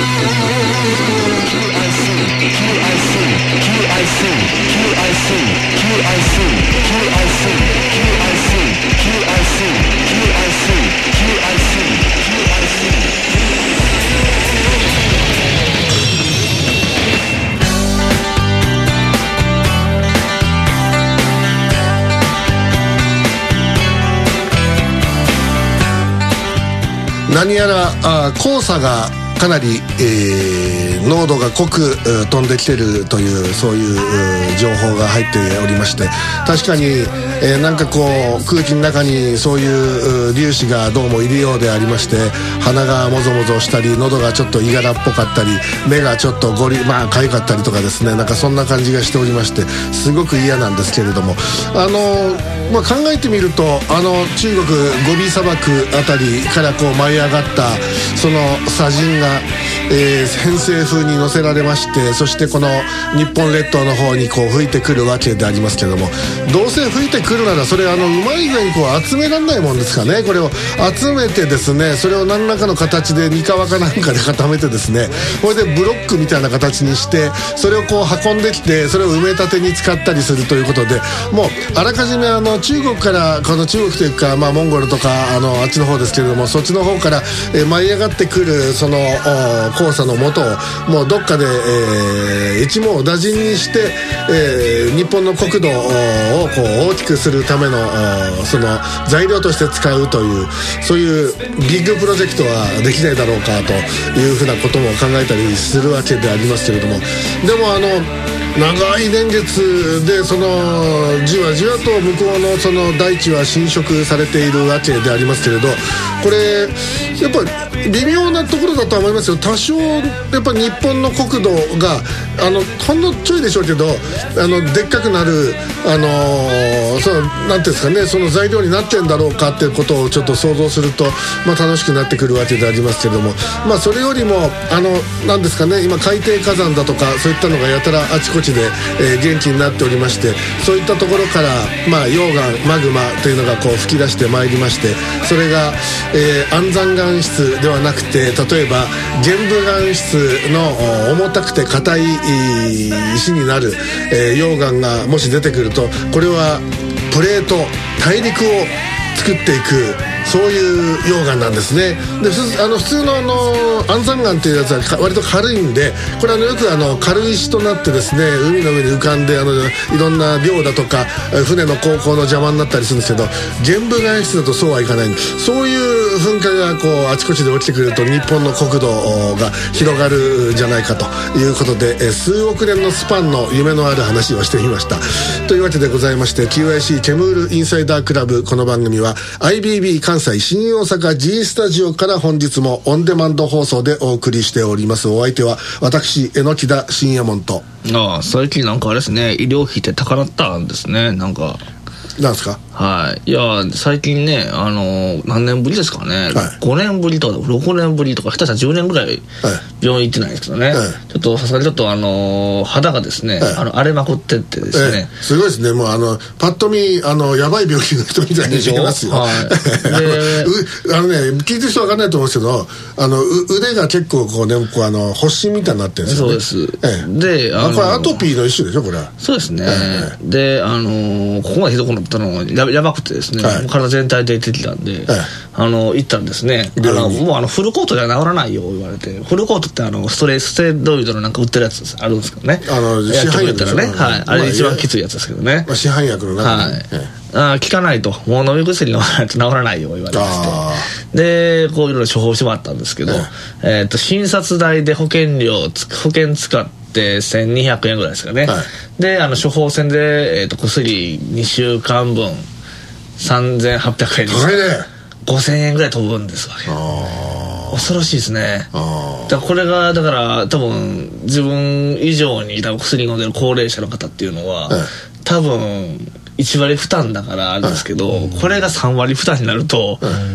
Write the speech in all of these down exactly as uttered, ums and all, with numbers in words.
何やらあ黄砂がかなり、えー、濃度が濃く飛んできてるというそういう情報が入っておりまして、確かに、えー、なんかこう空気の中にそういう粒子がどうもいるようでありまして、鼻がもぞもぞしたり、喉がちょっといがらっぽかったり、目がちょっとゴリまあかゆかったりとかですね、なんかそんな感じがしておりまして、すごく嫌なんですけれども、あの、まあ、考えてみると、あの中国ゴビ砂漠あたりからこう舞い上がったその砂塵が、えー、偏西風に乗せられまして、そしてこの日本列島の方にこう吹いてくるわけでありますけれども、どうせ吹いてくるならそれあのうまい具合にこう集められないもんですかね。これを集めてですね、それを何らかの形で三河かなんかで固めてですね、これでブロックみたいな形にして、それをこう運んできて、それを埋め立てに使ったりするということで、もうあらかじめあの中国から、この中国というか、まあ、モンゴルとかあのあっちの方ですけれども、そっちの方から、えー、舞い上がってくるその黄砂の元をもうどっかで、えー、一網打尽にして、えー、日本の国土をこう大きくするためのその材料として使うという、そういうビッグプロジェクトはできないだろうかというふうなことも考えたりするわけでありますけれども、でもあの長い年月でそのじわじわと向こうのその大地は侵食されているわけでありますけれど、これやっぱ微妙なところだとは思いますよ。多少やっぱ日本の国土があのほんのちょいでしょうけど、あのでっかくなるあのー、そのなんていうんですかね、その材料になってんだろうかっていうことをちょっと想像すると、まあ、楽しくなってくるわけでありますけれども、まあそれよりもあのなんですかね、今海底火山だとかそういったのがやたらあちこちで、えー、元気になっておりまして、そういったところから、まあ、溶岩マグマというのがこう吹き出してまいりまして、それが、えー、安山岩質ではなくて、例えば玄武岩質の重たくて硬い石になる、えー、溶岩がもし出てくると、これはプレート大陸を作っていく、そういう溶岩なんですね。であの普通のあの安山岩っていうやつは割と軽いんで、これあのよくあの軽石となってですね、海の上に浮かんであのいろんな漁だとか船の航行の邪魔になったりするんですけど、玄武岩質だとそうはいかない。そういう噴火がこうあちこちで起きてくると、日本の国土が広がるんじゃないかということで、数億年のスパンの夢のある話をしてみました。というわけでございまして、 キューアイシー ケムールインサイダークラブ、この番組は アイビービー 関西新大阪 G スタジオから本日もオンデマンド放送でお送りしております。お相手は私榎田信也門と。 ああ、最近なんかあれですね、医療費って高なったんですね。なんかなんですか。 はい。いや最近ね、あのー、何年ぶりですかね、はい、ごねんぶりとかろくねんぶりとか、下手したらじゅうねんぐらい病院行ってないんですけどね、はい、ちょっとさすがにちょっとあのー、肌がですね、はい、あの荒れまくってってですね、 ええ、すごいですね。もうあのパッと見あのやばい病気の人みたいに見えますよ。はい、であのね、聞いてる人分かんないと思うんですけど、あの腕が結構こうね、こうあの発疹みたいになってるんですよね。 そうです、 ええ、であのこれアトピーの一種でしょ、これは。 そうですね、 ええ、 であのー、ここまでひどくなったのがややばくてですね、はい、体全体で出てきたんで、はい、あの行ったらですね、あのもうあのフルコートじゃ治らないよ言われて、フルコートってあのストレステロイドのなんか売ってるやつあるんですけどね、 あの市販薬ですね、はい、あれ一番きついやつですけどね、 まあ、市販薬の中で、はい、あ効かないと、もう飲み薬飲まないと治らないよ言われまして、でこういろいろ処方してもらったんですけど、えー、っと診察代で保険料保険使ってせんにひゃくえんぐらいですかね、はい、であの処方箋で、えー、っと薬にしゅうかんぶんさんぜんはっぴゃくえんです。ごせんえんぐらい飛ぶんですわね。恐ろしいですね。だからこれがだから多分自分以上に多分薬飲んでる高齢者の方っていうのは、はい、多分いちわり負担だからあれですけど、はい、これがさんわり負担になると、はい、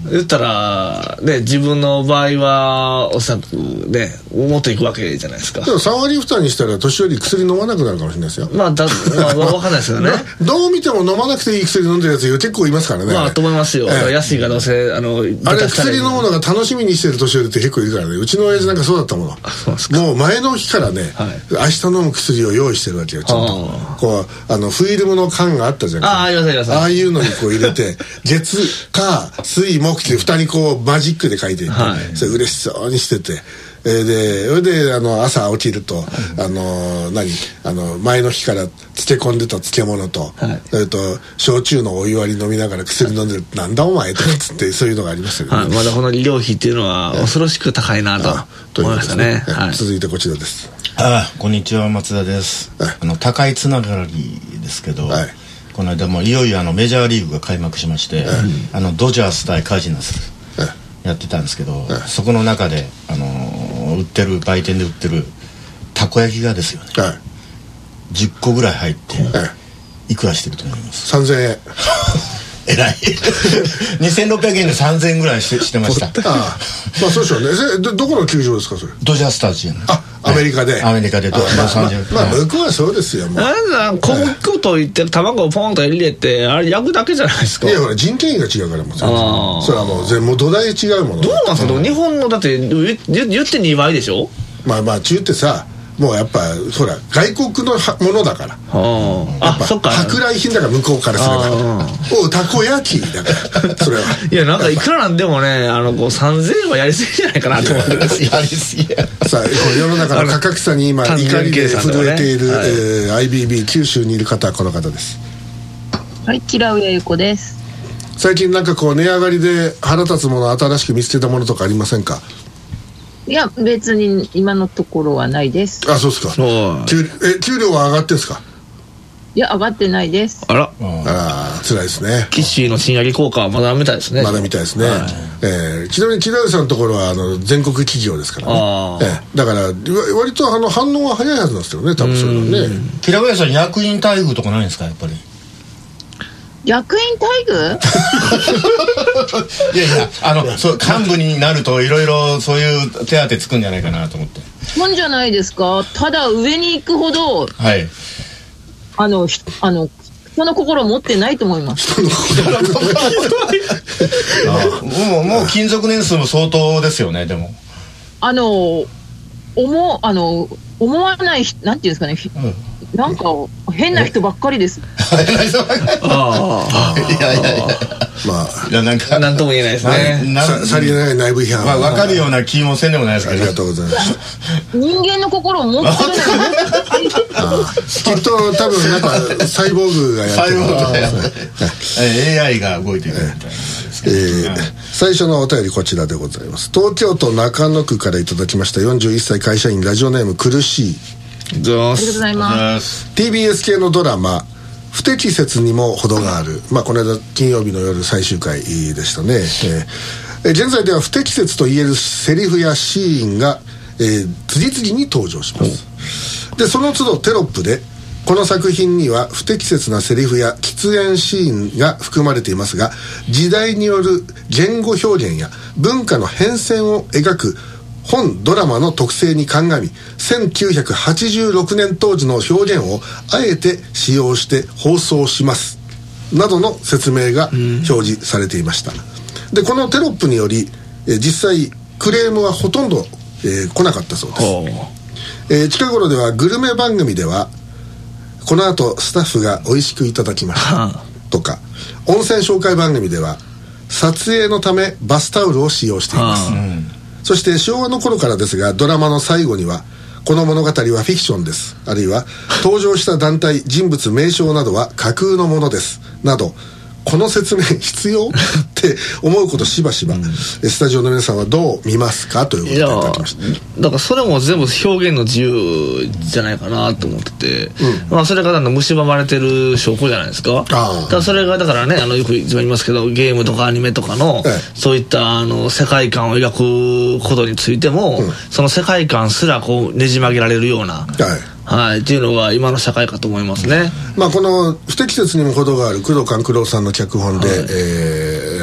言ったら、ね、自分の場合はおそらくねもっといくわけじゃないですか。 でもさん割負担にしたら年寄り薬飲まなくなるかもしれないですよ。 まあだ、まあ、分かんないですよねどう見ても飲まなくていい薬飲んでるやつ結構いますからね。 まあと思いますよ、ええ、安いがどうせあのあれ薬飲むのが楽しみにしてる年寄りって結構いるからね。うちの親父なんかそうだったもの。もう前の日からね、はい、明日飲む薬を用意してるわけよ。ちょっとこうあのフィルムの缶があったじゃん。 ああ、ありますあります。 ああいうのにこう入れて月火水木って蓋にこうマジックで書いていって、はい、それ嬉しそうにしてて、えー、でそれであの朝起きると、あの何あの前の日から漬け込んでた漬物と、はい、それと焼酎のお湯割り飲みながら薬飲んでるなんだお前とかつってそういうのがありましたけど、ね、 はい、まだこの医療費っていうのは恐ろしく高いなと思いましたね。 はい、続いてこちらです。 ああ、こんにちは、松田です。はい、あの高いつながりですけど、はい、この間もいよいよあのメジャーリーグが開幕しまして、はい、あのドジャース対カージナルスやってたんですけど、はい、そこの中で、あのー、売ってる売店で売ってるたこ焼きがですよね、はい、じゅっこぐらい入って、はい、いくらしてると思います？ さんぜんえんえらいにせんろっぴゃくえんでさんぜんえんぐらいして、してました。ああ、まあそうでしょうね。ど、どこの球場ですかそれ？ ドジャースタジアム。 あ、アメリカで、はい、 アメリカでロサンゼルス。 まあ、まあ、向こうはそうですよ。もうなんか小麦粉といって卵をポンと入れてあれ焼くだけじゃないですか。 いやほら人件費が違うからもうそれはもう全部土台違うもの。 どうなんですか、うん、日本のだって言ってにばいでしょ。 まあまあ中ってさもうやっぱほら外国のものだから、はあ、やっぱそっか舶来品だから向こうからすればおたこ焼きだからそれはいやなんかいくらなんでもねあのこうさんぜんえんはやりすぎじゃないかなと思ってますやりすぎやさあこの世の中の価格差に今怒りで震えている、ねはいえー、アイビービー 九州にいる方はこの方です。 はい、木良由子です。 最近なんかこう値上がりで腹立つもの新しく見つけたものとかありませんか？ いや別に今のところはないです。 あ、そうですか。給え給料は上がってんですか？ いや上がってないです。 あら、 あら辛いですね。 キッシーの賃上げ効果はまだみたいですね。 まだみたいですね。はいえー、ちなみに木田さんのところはあの全国企業ですからね。あ、えー、だから割とあの反応は早いはずなんですよね多分それはね。 木田さん役員待遇とかないんですかやっぱり？ 役員待遇いやいやあのそう幹部になるといろいろそういう手当つくんじゃないかなと思って。 そうじゃないですか。ただ上に行くほど、はい、あのあの人の心を持ってないと思います。 あもうもう勤続年数も相当ですよね。でもあの思あの思わないなんていうんですかね、うん、なんか変な人ばっかりです。 変な人ばっかり。ああいやいやいやまあいやなんかなんとも言えないですね。 さ, さりげない内部批判、 まあ、分かるような気もせんでもないですけど。 ありがとうございます。 人間の心を持ってるのにきっと多分なんかサイボーグがやってるエーアイ が動いていくみたいなですけど、えー、最初のお便りこちらでございます。東京都中野区からいただきました。よんじゅういっさい会社員ラジオネーム苦しい。 ありがとうございます。 ティービーエス 系のドラマ不適切にも程がある、まあ、この間金曜日の夜最終回でしたね、えー、現在では不適切と言えるセリフやシーンが、えー、次々に登場します。でその都度テロップでこの作品には不適切なセリフや喫煙シーンが含まれていますが時代による言語表現や文化の変遷を描く本ドラマの特性に鑑みせんきゅうひゃくはちじゅうろくねん当時の表現をあえて使用して放送しますなどの説明が表示されていました。でこのテロップにより、えー、実際クレームはほとんど、えー、来なかったそうです。えー、近頃ではグルメ番組ではこの後スタッフが美味しくいただきましたとか温泉紹介番組では撮影のためバスタオルを使用しています。そして昭和の頃からですがドラマの最後にはこの物語はフィクションですあるいは登場した団体人物名称などは架空のものですなどこの説明必要って思うことしばしば、うん、スタジオの皆さんはどう見ますかということでいただきました。 だからそれも全部表現の自由じゃないかなと思ってて、うんまあ、それが蝕まれてる証拠じゃないですか。あだからそれがだからねあのよく一番言いますけどゲームとかアニメとかの、ええ、そういったあの世界観を描くことについても、うん、その世界観すらこうねじ曲げられるような、はいはい、っていうのが今の社会かと思いますね。 まあ、この不適切にも程がある工藤官九郎さんの脚本で、はいえー、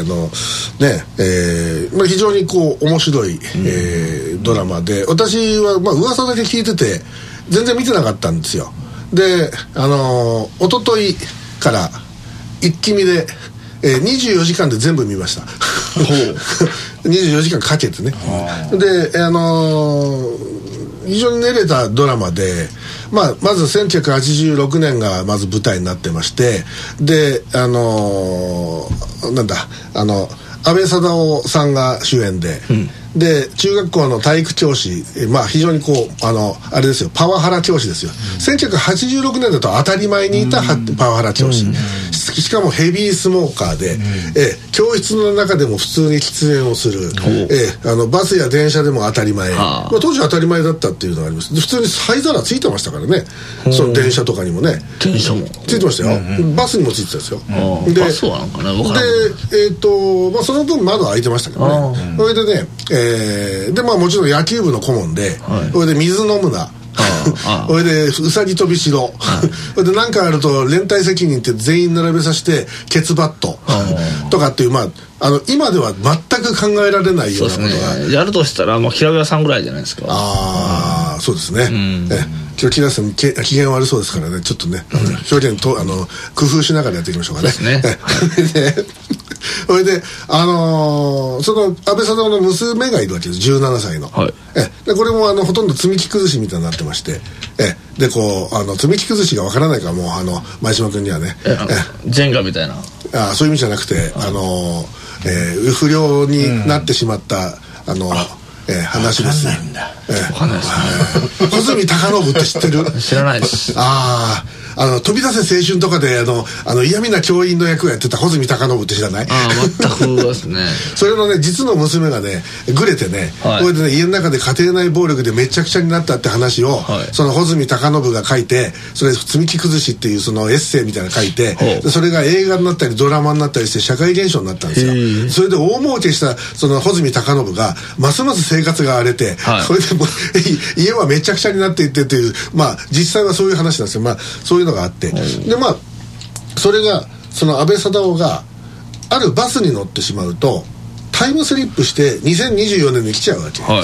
あのねえーまあ、非常にこう面白い、えー、ドラマで、私はまあ噂だけ聞いてて全然見てなかったんですよ。であのー、一昨日から一気見で、えー、にじゅうよじかんで全部見ましたにじゅうよじかんかけてね。であのー非常に練れたドラマで、まあ、まずせんきゅうひゃくはちじゅうろくねんがまず舞台になってまして、であのー、なんだあの安倍貞夫さんが主演で、うん、で中学校の体育教師、まあ非常にこうあのあれですよ、パワハラ教師ですよ、うん、せんきゅうひゃくはちじゅうろくねんだと当たり前にいた、うん、パワハラ教師、うん、しかもヘビースモーカーで、うん、え教室の中でも普通に喫煙をする、うん、えあのバスや電車でも当たり前、まあ、当時当たり前だったっていうのがあります。で普通に灰皿ついてましたからね、うん、その電車とかにもね、 電車もついてましたよ、うんうん、バスにもついてたんですよ、 うん、でバスはなんかね、 でえっ、ー、とまあその分窓開いてましたけどね、それでね、えー、でまあもちろん野球部の顧問で、はい、それで水飲むなそれでうさぎ飛びしろ、それで何かあると連帯責任って全員並べさせてケツバットとかっていう、まああの今では全く考えられないようなことが、 そうですね、やるとしたらまあ平川さんぐらいじゃないですか。 ああ、そうですね、うん、え今日木田さん機嫌悪そうですからね、ちょっとね、うん、表現とあの工夫しながらやっていきましょうかね。 そうですねそれで、あのー、その安倍貞夫の娘がいるわけです、じゅうななさいの、はい、えでこれもあのほとんど積み木崩しみたいになってまして、えでこうあの積み木崩しがわからないからもうあの前島君にはね、 ええジェンガみたいな、 あそういう意味じゃなくて、あのーえー、不良になってしまった、うん、あのえー、話です。 わかんないんだ。えー、わかんないですね。 穂積貴信って知ってる？ 知らないです。 ああ。あの飛び出せ青春とかであのあの嫌味な教員の役をやってた穂積貴信って知らない？ ああ全くですねそれのね実の娘がねグレてね、はい、これでね家の中で家庭内暴力でめちゃくちゃになったって話を、はい、その穂積貴信が書いて、それ積み木崩しっていうそのエッセイみたいなの書いて、でそれが映画になったりドラマになったりして社会現象になったんですよ。それで大儲けしたその穂積貴信がますます生活が荒れて、はい、それでも家はめちゃくちゃになっていってっていう、まあ実際はそういう話なんですよ。まあそういうのがあって、でまあそれがその安倍貞夫があるバスに乗ってしまうとタイムスリップしてにせんにじゅうよねんに来ちゃうわけです、はい、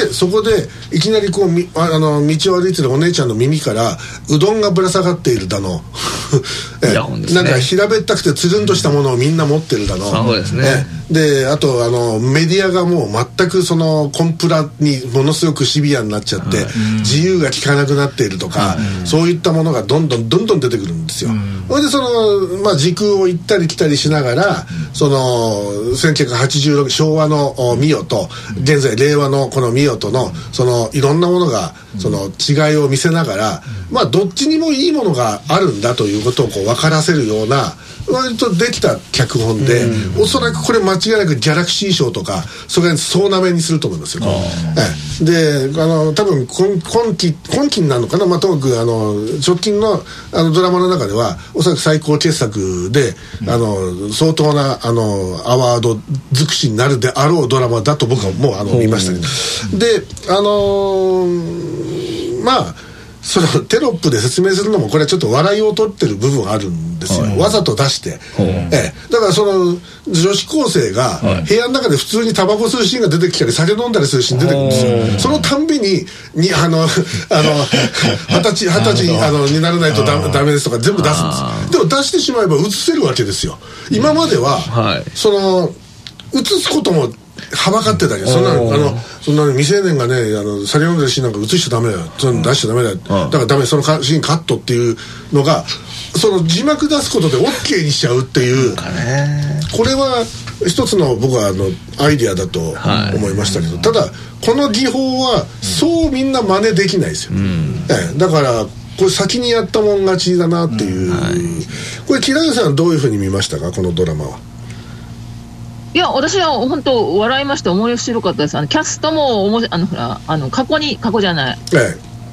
でそこでいきなりこうみあの道を歩いてるお姉ちゃんの耳からうどんがぶら下がっているだのえなんか平べったくてつるんとしたものをみんな持ってるだの、 そうですね、 であとあのメディアがもう全くそのコンプラにものすごくシビアになっちゃって、はい、自由が利かなくなっているとか、うん、そういったものがどんどんどんどん出てくるんですよ、うん、それでその、まあ、時空を行ったり来たりしながら、うん、そのせんきゅうひゃくはちじゅうろく昭和のミオと現在令和のこのミオとのそのいろんなものがその違いを見せながら、まあどっちにもいいものがあるんだということをこう分からせるような割とできた脚本で、うん、おそらくこれ間違いなくギャラクシー賞とかそれに総なめにすると思いますよ、ええ、であの多分今, 今期今期になるのかな、まあ、ともかくあの直近 の, あのドラマの中ではおそらく最高傑作で、うん、あの相当なあのアワード尽くしになるであろうドラマだと僕はもうあの見ましたけど、うん、であのー、まあそのテロップで説明するのもこれはちょっと笑いを取ってる部分があるんですよ、はい、わざと出して、ええ、だからその女子高生が部屋の中で普通にタバコ吸うシーンが出てきたり酒飲んだりするシーン出てくるんですよ。そのたんびににあのあの二十歳二十歳にあのにならないとダメ、ダメですとか全部出すんです。でも出してしまえば映せるわけですよ。今までは、はい、その映すこともはばかってたけど、そんなあのそんな未成年がねあの酒飲んでるシーンなんか映しちゃダメだよ、その出しちゃダメだよ、うん、だからダメ、そのシーンカットっていうのがその字幕出すことで OK にしちゃうっていう、これは一つの僕はあのアイディアだと思いましたけど、はい、ただこの技法はそうみんな真似できないですよ、うん、ええ、だからこれ先にやったもん勝ちだなっていう、うん、はい、これ木田さんはどういうふうに見ましたか、このドラマは。 いや私は本当笑いました。面白かったです。あのキャストもおもしあのほらあの過去に過去じゃない、 ええ、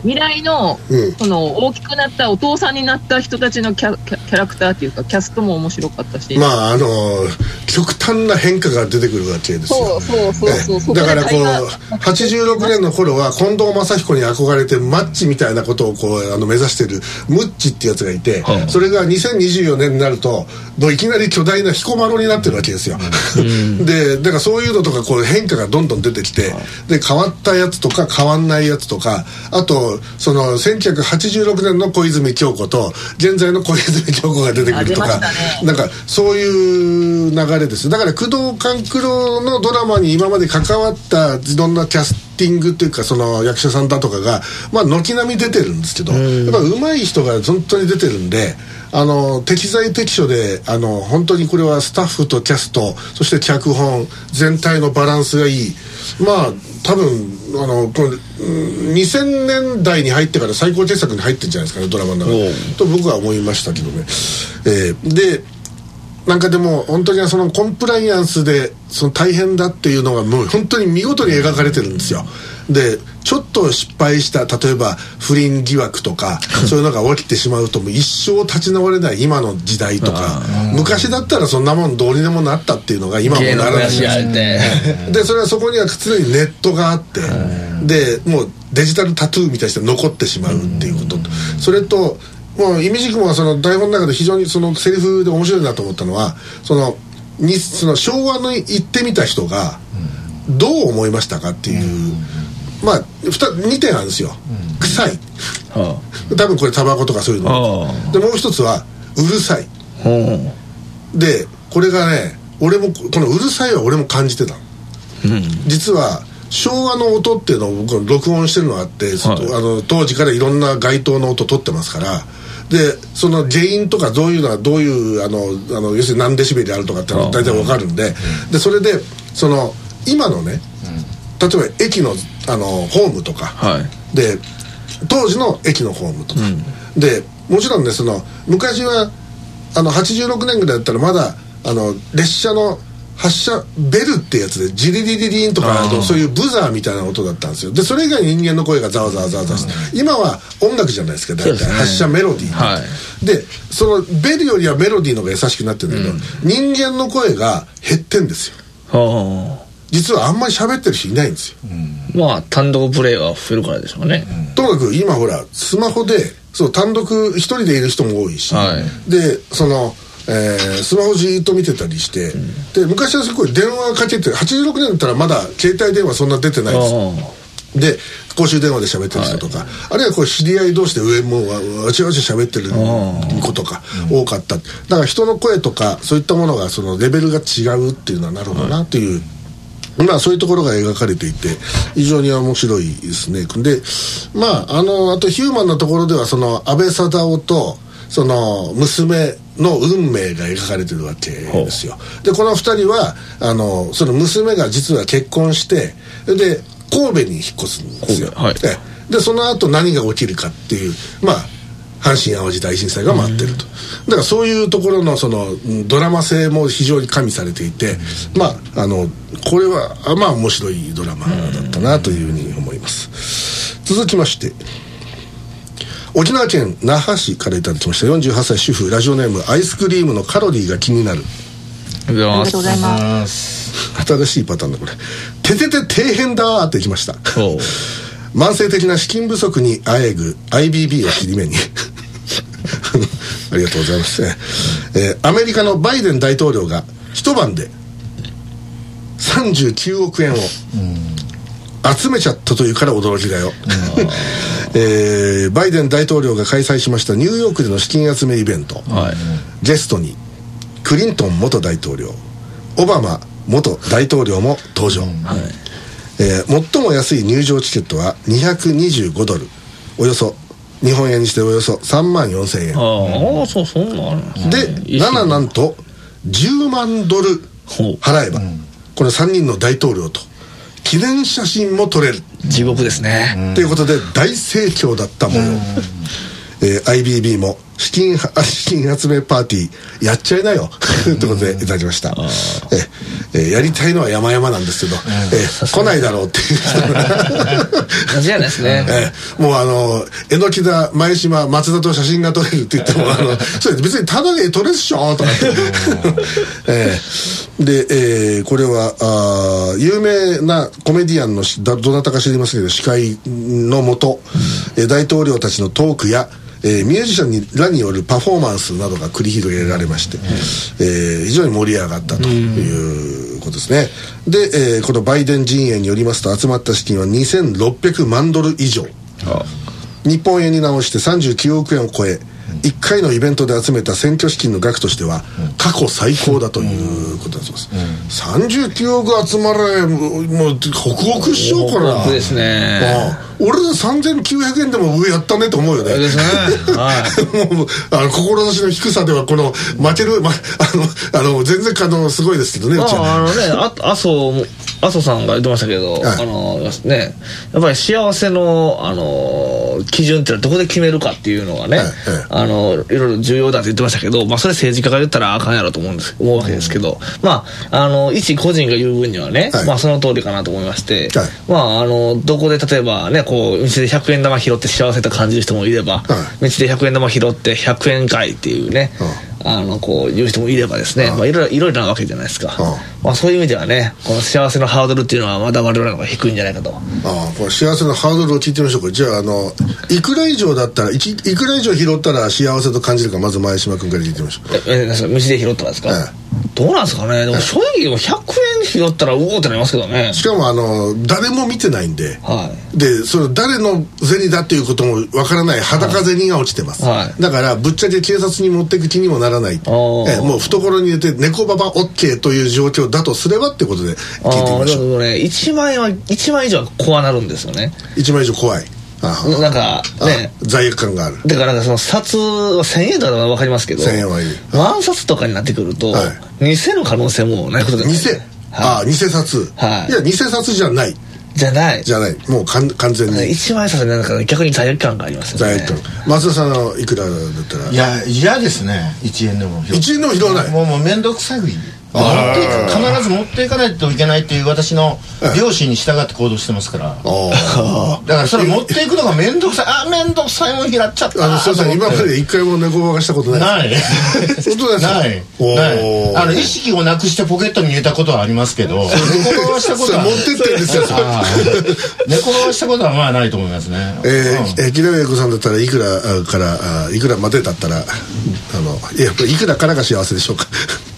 未来の、うん、その大きくなったお父さんになった人たちのキャ、キャ、キャラクターっていうかキャストも面白かったし、 まああの極端な変化が出てくるわけですよ。 そうそうそうそう。 だからこうはちじゅうろくねんの頃は近藤正彦に憧れてマッチみたいなことをこうあの目指してるムッチってやつがいて、うん、それがにせんにじゅうよねんになるともういきなり巨大な彦摩呂になってるわけですよ。うん、でだからそういうのとかこう変化がどんどん出てきて、で変わったやつとか変わんないやつとか、あとそのせんきゅうひゃくはちじゅうろくねんの小泉京子と現在の小泉京子が出てくるとか、ね、なんかそういう流れです。だから工藤官九郎のドラマに今まで関わったいろんなキャスティングというかその役者さんだとかがまあ軒並み出てるんですけど、やっぱ上手い人が本当に出てるんで、あの適材適所であの本当にこれはスタッフとキャストそして脚本全体のバランスがいい。まあ多分あのこのにせんねんだいに入ってから最高傑作に入ってるんじゃないですかね、ドラマの中でと僕は思いましたけどね。えー、でなんかでも本当にそのコンプライアンスでその大変だっていうのがもう本当に見事に描かれてるんですよ。でちょっと失敗した例えば不倫疑惑とかそういうのが起きてしまうともう一生立ち直れない今の時代とか、昔だったらそんなもんどうにでもなったっていうのが今もならないし、でそれはそこには常にネットがあって、でもうデジタルタトゥーみたいにして残ってしまうっていうことと、それともうイミジクもはその台本の中で非常にそのセリフで面白いなと思ったのは、そのにその昭和の行ってみた人がどう思いましたかっていう、まあにてんあるんですよ。臭い、多分これタバコとかそういうので、もう一つはうるさいで、これがね俺もこのうるさいは俺も感じてた、うん、実は昭和の音っていうのを僕録音してるのがあって、はい、あの当時からいろんな街頭の音取ってますから、でその原因とかどういうのはどういうあのあの要するに何デシベルあるとかって大体分かるんで、でそれでその今のね、例えば駅のあのホームとか、はい、で当時の駅のホームとか、うん、でもちろんねその昔はあのはちじゅうろくねんぐらいだったらまだあの列車の発車ベルってやつでジリリリリンとかそういうブザーみたいな音だったんですよ。でそれ以外に人間の声がザワザワザワザワして、今は音楽じゃないですか大体、ね、発車メロディー、はい、でそのベルよりはメロディーの方が優しくなってるんだけど、うん、人間の声が減ってんですよ。はあ、実はあんまり喋ってる人いないんですよ、 うん、まあ単独プレイが増えるからでしょうね、 うん、とにかく今ほらスマホでそう単独一人でいる人も多いし、はい、でそのえー、スマホじーっと見てたりして、うん、で昔はすごい電話かけてはちじゅうろくねんだったらまだ携帯電話そんな出てないですで公衆電話で喋ってる人とか、はい、あるいはこう知り合い同士で上もわちわち喋ってる子とか多かった。だから人の声とかそういったものがそのレベルが違うっていうのはなるほどなという、はい、まあそういうところが描かれていて非常に面白いですね。でまああのあとヒューマンなところではその安倍貞夫とその娘の運命が描かれてるわけですよ。でこのふたりはあのその娘が実は結婚してで神戸に引っ越すんですよ、はい、で, でその後何が起きるかっていうまあ阪神・淡路大震災が待ってると。だからそういうところのそのドラマ性も非常に加味されていて、まああのこれはまあ面白いドラマだったなというふうに思います。続きまして沖縄県那覇市からいただきましたよんじゅうはっさい主婦ラジオネームアイスクリームのカロリーが気になる。 ありがとうございます。 新しいパターンだこれ。ててて底辺だーってきました。慢性的な資金不足にあえぐ アイビービー を切り目にありがとうございます、えー、アメリカのバイデン大統領が一晩でさんじゅうきゅうおくえんを集めちゃったというから驚きだよ、えー、バイデン大統領が開催しましたニューヨークでの資金集めイベント、はい、ゲストにクリントン元大統領オバマ元大統領も登場、はいえー、最も安い入場チケットはにひゃくにじゅうごドルおよそ日本円にしておよそさんまんよんせんえん。 ああそうそんなあるんですね。でなななんとじゅうまんドル払えば、うん、このさんにんの大統領と記念写真も撮れる。 地獄ですね。 ということで大盛況だったもの、えー、アイビービー も資金資金集めパーティーやっちゃいなよということでいただきました。えー、やりたいのは山々なんですけど、えー、来ないだろうっていう人が間違いないですね、 えー、もうあの榎田前島松田と写真が撮れるって言ってもあのそれ別にただで撮れっしょとかって、えー、で、えー、これはあ有名なコメディアンのどなたか知りませんけど司会のもと、うん、大統領たちのトークやえー、ミュージシャンにらによるパフォーマンスなどが繰り広げられまして、うんえー、非常に盛り上がったということですね、うん、で、えー、このバイデン陣営によりますと集まった資金はにせんろっぴゃくまんドル以上、日本円に直してさんじゅうきゅうおくえんを超え、いっかいのイベントで集めた選挙資金の額としては過去最高だということだそうです、うん、さんじゅうきゅうおく集まれもうホクホクしようからホクホクですね、 ああ俺らさんぜんきゅうひゃくえんでも上やったねと思うよね。 ですね。はい。 もうあの志の低さではこの負ける、ま、あのあの全然あのすごいですけどね。 まああのねあ麻生麻生さんが言ってましたけど、はい、あのねやっぱり幸せのあの基準ってのはどこで決めるかっていうのがね、はいはい、あのいろいろ重要だって言ってましたけど、まあそれ政治家が言ったらあかんやろと思うんです思うわけですけど、うん、まああの一個人が言う分にはね、はい、まあその通りかなと思いまして、はい、まああのどこで例えばねこう道でひゃくえん玉拾って幸せと感じる人もいれば、はい、道でひゃくえん玉拾ってひゃくえんかいっていうね、うん、あのこう言う人もいればですね、うんまあ、いろいろいろいろなわけじゃないですか、うんまあ、そういう意味ではねこの幸せのハードルっていうのはまだ我々の方が低いんじゃないかと。ああこれ幸せのハードルを聞いてみましょうか。じゃあ、あのいくら以上だったら い, いくら以上拾ったら幸せと感じるかまず前島君から聞いてみましょう。 ええ道で拾ったらですか、ええ、どうなんですかね。でも正直ひゃくえん拾ったらうおーってなりますけどね。 しかもあの誰も見てないんで、はい、でその誰の銭だっていうこともわからない裸銭が落ちてます、はい、だからぶっちゃけ警察に持っていく気にもならない、えもう懐に入れて猫ババ OK という状況だとすればってことで聞いてみましょう。 あ、ね、いちまんえんはいちまん以上は怖なるんですよね。 いちまん以上怖い。あなんかね罪悪感がある。 だからなんかその札はせんえんとかは分かりますけどせんえんはいい万札とかになってくると、はい、偽の可能性もないことで、ね、 偽、はい、ああ偽札、はい、いや偽札じゃないじゃないじゃないもう完全にいちまんえん札なんか逆に罪悪感がありますよね。 罪悪感。松田さんはいくらだったら。 いや嫌ですね。いちえんでもいちえんでも拾わない。 もうもう面倒くさい持っていか必ず持っていかないといけないっていう私の良心に従って行動してますから。だからそれ持っていくのが面倒くさい。あ面倒くさいもん拾っちゃった。 あの先生今まで一回も猫バカしたことない。 ない本当ですないないあの意識をなくしてポケットに入れたことはありますけど猫バカしたことは持ってってるんですよ。 猫バカしたことはまあないと思いますね。 え木田栄子さんだったらいくらからいくらまでだったらあのやっぱりいくらからが幸せでしょうか。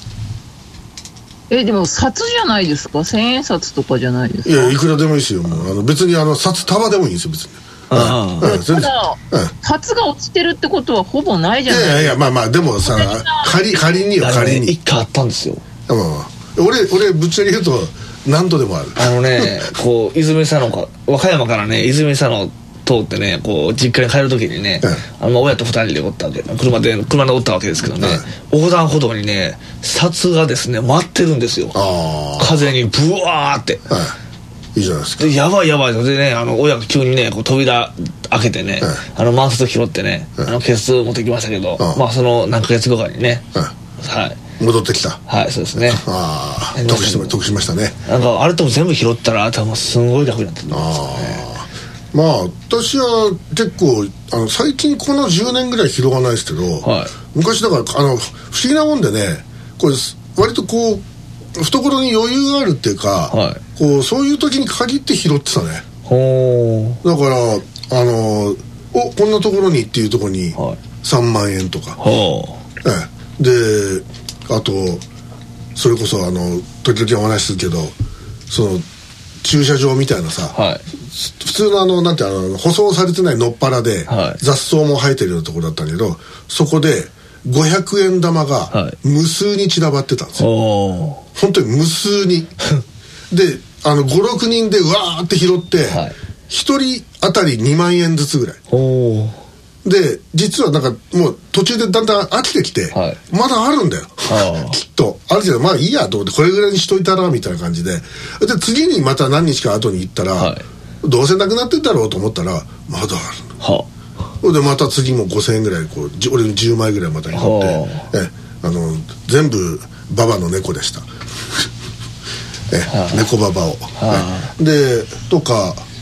えでも札じゃないですか。千円札とかじゃないですか。 いやいくらでもいいですよ。もうあの別にあの札束でもいいんですよ別に。 ああ、うん、ただ、うん、札が落ちてるってことはほぼないじゃないですか。 いやいやまあまあでもさ仮仮によ仮に一回あったんですよ。 まあまあ、俺俺ぶっちゃけ言うと何度でもある。 あのねこう泉佐野か和歌山からね泉佐野通ってねこう実家に帰る時にね、うん、あの親と二人でおったわけ車で車でおったわけですけどね、うん、横断歩道にね札がですね舞ってるんですよ。風にブワーって、 うん、いいじゃないですか。 でやばいやばいでねあの親が急にねこう扉開けてね、うん、あの万札拾ってね、うん、あの警察持ってきましたけど、うん、まあその何ヶ月後かにね、うん、はい戻ってきた。 はいそうですね。 ああ得しま得しましたね。 なんかあれとも全部拾ったら多分すごい楽になってるんですよね。 まあ私は結構あの最近このじゅうねんぐらい拾わないですけど、はい、昔だからあの不思議なもんでねこれ割とこう懐に余裕があるっていうか、はい、こうそういう時に限って拾ってたね。ほだからあのおこんなところにっていうところにさんまんえんとか、はい、ええ、であとそれこそあの時々お話しするけどその駐車場みたいなさ、はい、普通のあのなんてあの舗装されてないのっぱらで、はい、雑草も生えてるようなところだったんだけどそこでごひゃくえん玉が無数に散らばってたんですよ、はい、本当に無数にであのごろくにんでうわーって拾って、はい、ひとり当たりにまんえんずつぐらいで実はなんかもう途中でだんだん飽きてきて、はい、まだあるんだよきっとあるけどまあいいやと思ってこれぐらいにしといたらみたいな感じでで次にまた何日か後に行ったら、はい、どうせなくなってんだろうと思ったらまだあるはでまた次もごせんえんぐらいこう俺のじゅうまいぐらいまた拾ってえあの全部ババの猫でしたえ猫ババをでとか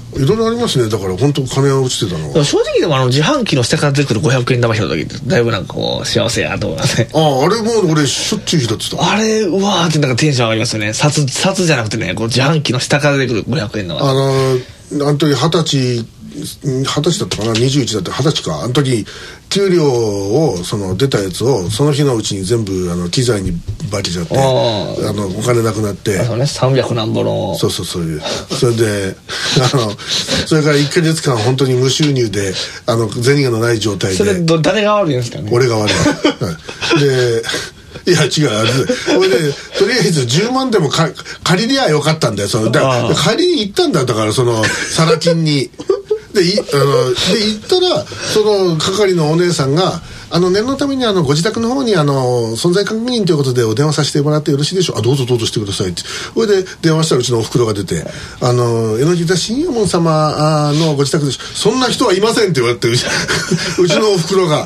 いろいろありますね。だから本当金は落ちてたのは。 正直でもあの自販機の下から出てくるごひゃくえん玉拾った時ってだいぶなんかこう幸せやと思いますね。 ああ、あれもう俺しょっちゅう拾ってた。 あれうわーってなんかテンション上がりますよね。札札じゃなくてね、こう自販機の下から出てくるごひゃくえん玉。 あのあの時二十歳二十歳だったかな、にじゅういちだって二十歳か、あの時給料をその出たやつをその日のうちに全部あの機材にバリちゃって、あのお金なくなって、 そうね、さんびゃくなんぼの、 そうそうそういう、それであのそれからいっかげつかん本当に無収入であの銭がない状態で。 それど誰が悪いんですかね。 俺が悪い、はい、でいや違う、あれこれでとりあえずじゅうまんでもか借りりゃよかったんだよ。そのだ借りに行ったんだよ。だからそのサラ金にでいあので行ったらその係のお姉さんがあの念のためにあのご自宅の方にあの存在確認ということでお電話させてもらってよろしいでしょう。あ、どうぞどうぞしてくださいって。それで電話したらうちのおふくろが出て、あの榎田信右衛門様のご自宅でしょ。そんな人はいませんって言われて、うち, うちのおふくろが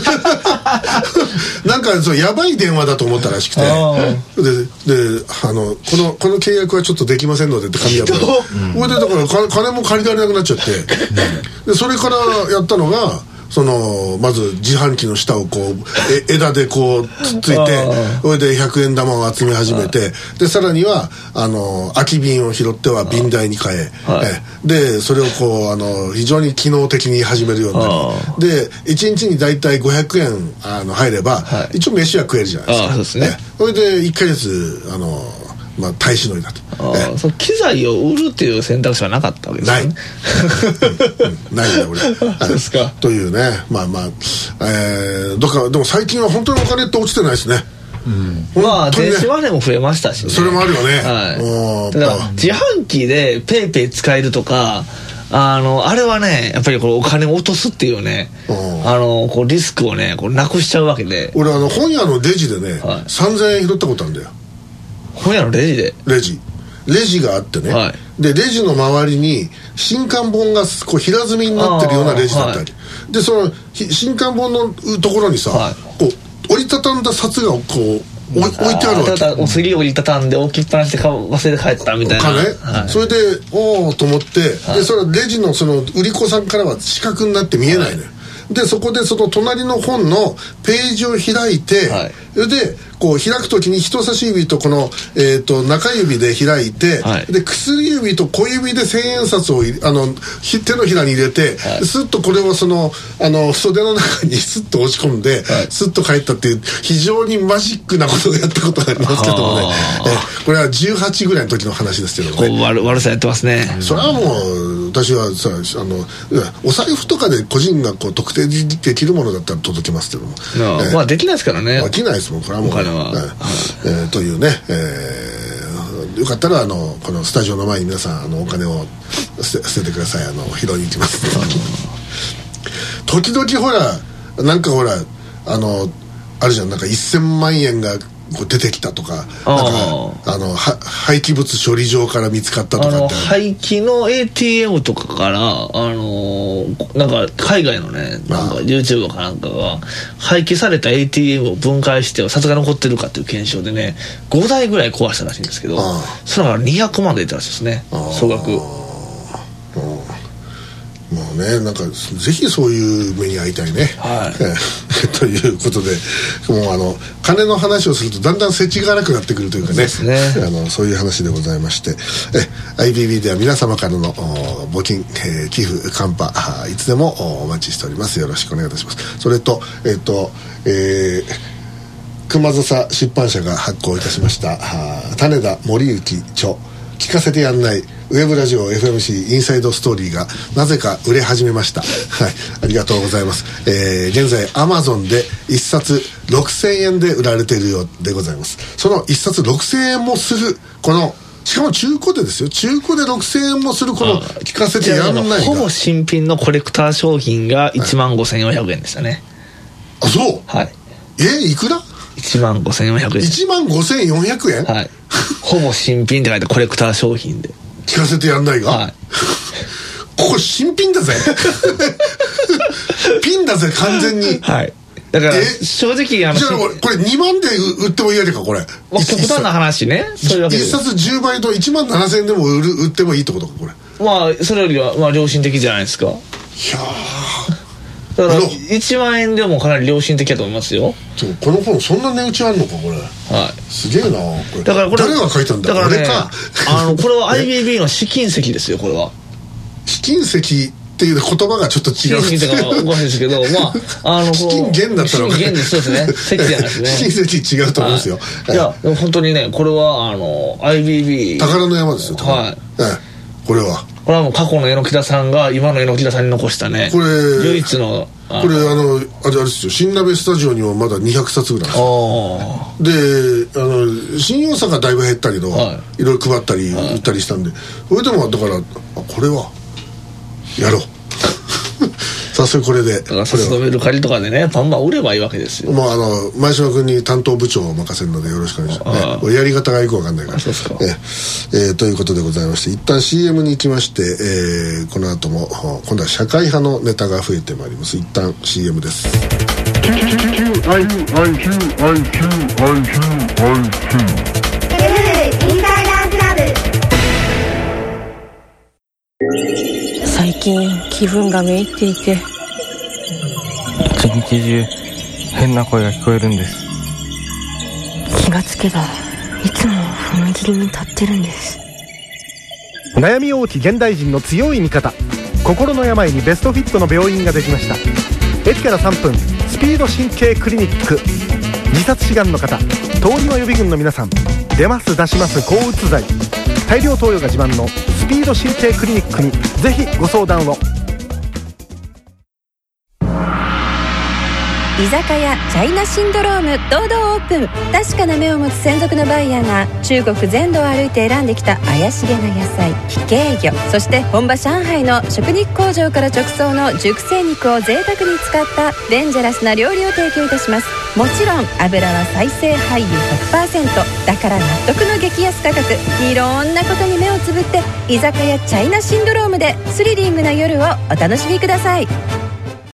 なんかそうやばい電話だと思ったらしくて、でであのこのこの契約はちょっとできませんのでって紙やったら、それでだから金も借りられなくなっちゃって、でそれからやったのが。そのまず自販機の下をこうえ枝でこうつっついて、それでひゃくえん玉を集め始めて、でさらにはあの空き瓶を拾っては瓶代に変え、えでそれをこうあの非常に機能的に始めるようになり、でいちにちに大体ごひゃくえんあの入れば、はい、一応飯は食えるじゃないですか。 そうですね。 それでいっかげつあのまあ耐えしのいだと。 あその機材を売るっていう選択肢はなかったわけですね。 ないないんだ俺。そうですか。というね、まあまあ、えー、だからでも最近は本当にお金って落ちてないですね。 うん、まあ電子マネーも増えましたしね。 それもあるよね。 はい。だから自販機でペイペイ使えるとか。あのあれはねやっぱりこれお金を落とすっていうね、あのこうリスクをねこうなくしちゃうわけで。 俺あの本屋のレジでね、はい、さんぜんえん拾ったことあるんだよ。 本屋のレジでレジレジがあってね、はい、でレジの周りに新刊本がこう平積みになってるようなレジだったり、はい、でその新刊本のところにさ、はい、こう折りたたんだ札がこう置いてあるわけ。 お次折りたたんで置きっぱなしで忘れて帰ったみたいな。 金、はい、それでおおと思って、はい、でそれレジのその売り子さんからは四角になって見えないのよ。はい、でそこでその隣の本のページを開いて、はい、でこう開くときに人差し指とこの、えー、と中指で開いて、はい、で薬指と小指で千円札をあの手のひらに入れて、はい、スッとこれをそのあの袖の中にスッと押し込んで、はい、スッと帰ったっていう非常にマジックなことをやったことがありますけどもね、えこれはじゅうはちぐらいの時の話ですけどね。 こう 悪, 悪さやってますね。 それはもう私はさあのお財布とかで個人がこう特定できるものだったら届きますけども、 えー、まあできないですからね。 できないですもんこれはもう、ねえー、というね、えー、よかったらあのこのスタジオの前に皆さんあのお金を捨て、捨ててください。あの拾いに行きます時々ほらなんかほらあのあるじゃん、なんかせんまんえんがこう出てきたとか、なんかあのは廃棄物処理場から見つかったとかって、あの廃棄の エーティーエム とかからあのなんか海外のねなんか YouTube かなんかが廃棄された エーティーエム を分解して札が残ってるかっていう検証でねごだいぐらい壊したらしいんですけど、それがにひゃくまんで出たらしいですね、総額。 もうね、なんかぜひそういう目に遭いたいね、はい、ということでもうあの金の話をするとだんだん世知辛くなってくるというかね、そうですね、あのそういう話でございまして、え アイビービー では皆様からの募金、えー、寄付カンパいつでもお待ちしております。よろしくお願いいたします。それとえっ、ー、とえー、熊笹出版社が発行いたしました種田森幸著聞かせてやんないウェブラジオ エフエムシー インサイドストーリーがなぜか売れ始めました。はい、ありがとうございます。えー、現在 Amazon でいっさつろくせんえんで売られているようでございます。そのいっさつろくせんえんもするこのしかも中古でですよ、中古でろくせんえんもするこの聞かせてやんないがほぼ新品のコレクター商品がいちまんごせんよんひゃくえんでしたね。 あ、そう。 はい。 えいくらいちまんごせんよんひゃくえん。 いちまんごせんよんひゃくえん。 はい。ほぼ新品って書いてコレクター商品で聞かせてやんないが、はい、ここ新品だぜピンだぜ完全に。 はい。だから正直あのじゃあこれにまんで売ってもいいわけかこれ。 極端な話ね。そういうわけでいっさつじゅうばいといちまんななせんえんでも売る売ってもいいってことかこれ。 まあそれよりはまあ良心的じゃないですか。いやだからいちまんえんでもかなり良心的だと思いますよ。 この本そんな値打ちあんのかこれ。はい。すげえなこれ。だからこれ誰が書いたんだ。だからね、俺か。 あのこれは アイビービー の試金石ですよこれは。 試金石っていう言葉がちょっと違う。試金石とかごめんですけど、まああの試金源だったら。 試金源ですそうですね。石じゃないですね。 試金石違うと思うんですよ。 はい、いやでも本当にねこれはあの アイビービー宝の山ですよ。 はい。 ええこれは。 これはもう過去の榎木田さんが今の榎木田さんに残したね。これ唯一の。 これあのあれですよ新鍋スタジオにもまだにひゃくさつぐらいあるであの新大阪だいぶ減ったけど、はい、いろいろ配ったり売ったりしたんで、はい、それでもだからこれはやろう早速これでだからサスノベル借りとかでねパンマ売ればいいわけですよ。 もうあの前島君に担当部長を任せるのでよろしくお願いします、ね、やり方がよく分かんないから。そうですか、ええー、ということでございまして一旦 シーエム に行きまして、えー、この後も今度は社会派のネタが増えてまいります。一旦 シーエム です。 最近気分がめいっていて一日中変な声が聞こえるんです。 気がつけばいつも踏切に立ってるんです。 悩み多き現代人の強い味方心の病にベストフィットの病院ができました。駅からさんぷんスピード神経クリニック。自殺志願の方通りの予備軍の皆さん出ます出します抗うつ剤大量投与が自慢のスピード神経クリニックにぜひご相談を。 居酒屋チャイナシンドローム堂々オープン。確かな目を持つ専属のバイヤーが中国全土を歩いて選んできた怪しげな野菜非系魚そして本場上海の食肉工場から直送の熟成肉を贅沢に使ったデンジャラスな料理を提供いたします。もちろん油は再生廃油 ひゃくパーセント だから納得の激安価格。いろんなことに目をつぶって居酒屋チャイナシンドロームでスリリングな夜をお楽しみください。